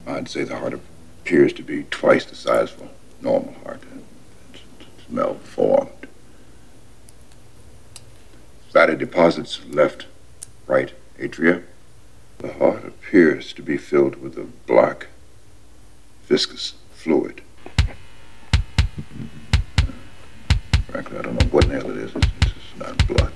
I'd say the heart appears to be twice the size of a normal heart. It's malformed. Fatty deposits left, right atria. The heart appears to be filled with a black, viscous fluid. Frankly, I don't know what the hell it is. It's just not blood.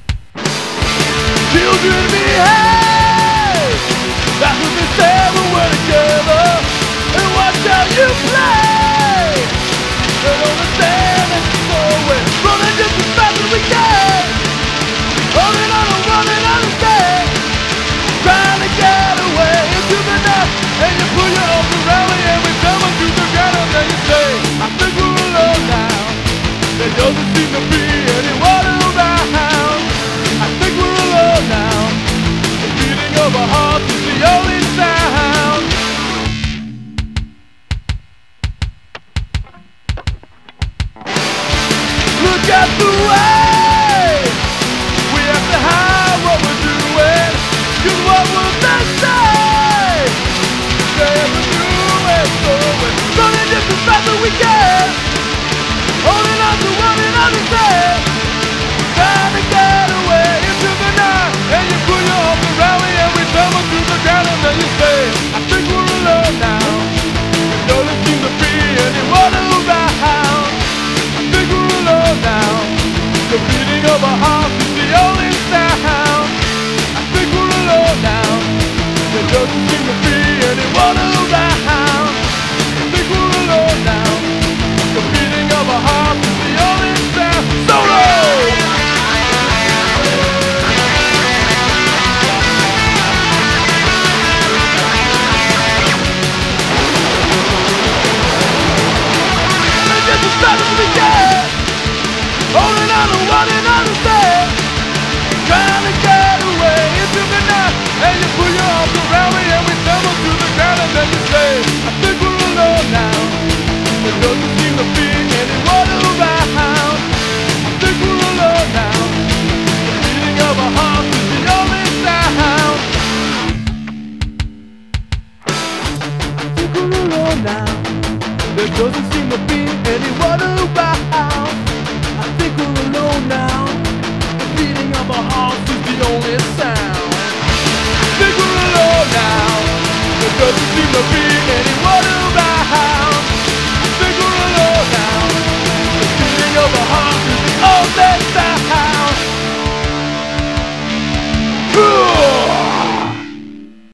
Children behave, that's what they say when we're together. And watch how you play. They don't understand that it's going. Running just as fast as we can. Running on and running on and stay. Trying to get away into the night. And you pull your arms around me and we come up to the ground. And then you say, I think we're alone now. There doesn't seem to be anyone around. I think we're alone now. The beating of our hearts is the only sound. Look at the way we have to hide what we're doing. 'Cause what will they say? They ever do it, so we're running just as fast as we can. Holding on to what it understands. Trying to get away into the night. And you put your arms around me and we tumble to the ground. And then you say, I think we're alone now. There doesn't seem to be anyone around. I think we're alone now. The beating of our hearts is the only sound. I think we're alone now. There doesn't seem to be anyone around. I think we're alone now. The beating of our hearts is the only sound. Solo! Just as fast as we can. Holding on to what it understands. Trying to get away into the night. And you put your arms around me and we tumble to the ground. And then you say, I think we're alone now. There doesn't seem to be anyone around. I think we're alone now. The beating of our hearts is the only sound. I think we're alone now. There doesn't seem to be anyone around. I think we're alone now. The beating of our hearts is the only sound. I think we're alone now. There doesn't seem to be